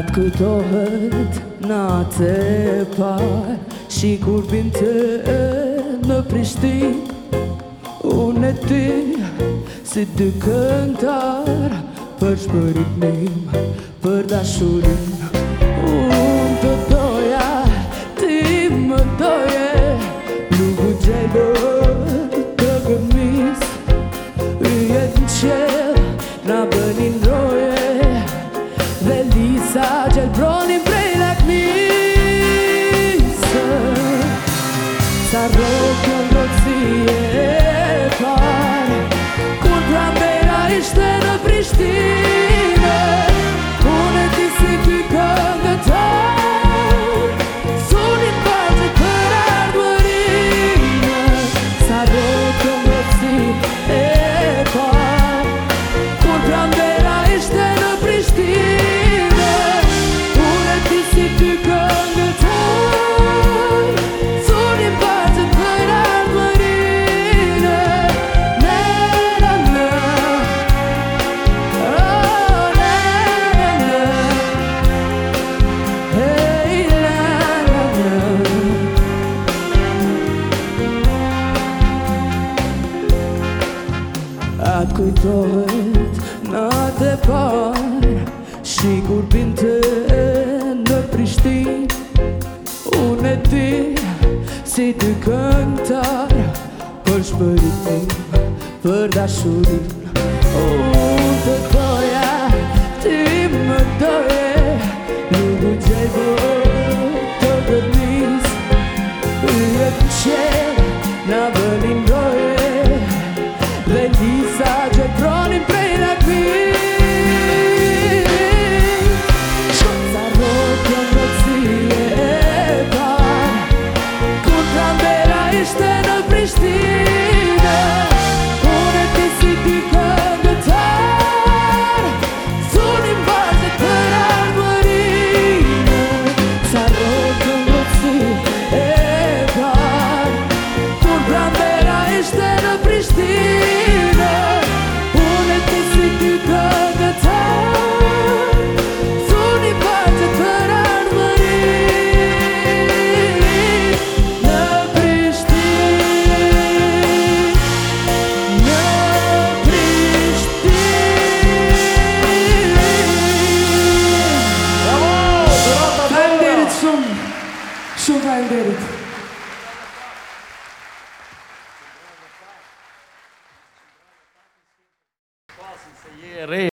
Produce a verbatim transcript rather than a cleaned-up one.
Atë kujtohet natë e parë shi kur binte në Prishtinë. Unë e ti si dy këngëtar për shpëritnim, për dashurinë. Unë të doja, ti më doje, nuk u gjejë të gëmis. Yjet në qelë na bënin roje dhe lisa gjelbronin prej lakmisë. Sa rrokë në rrotësie e parë kur Pranvera ishte në Prishtinë. Unë e ti si ty këngëtar, sunin bajtë për ardhmërinë. Sa rrokë në rrotësie e parë kur Pranvera ishte në Prishtinë. Unë e ti si ty këngëtar, sunin bajtë për ardhmërinë. Ne, na, na, oh, ne, na, hey, na, na, na. Atë kujtohet natë e parë shi kur binte në Prishtinë. Unë e ti si dy këngëtar për shpëritim, për dashurinë. Unë të doja, ti më doje, nuk u gjejë të gëmis. Yjet në qelë na bënin roje dhe lisa gjelbronin prej lakmisë. Sa rrokë në rrotësie e parë kur Pranvera ishte në Prishtinë. Unë e ti si ty këngëtar, sunin bajtë për ardhmërinë. Sa rrokë në rrotësie e parë kur Pranvera ishte në Prishtinë. Unë e ti si ty këngëtar, sunin bajtë për ardhmërinë. Në Prishtinë, në Prishtinë. Faleminderit shumë, shumë faleminderit. Se je re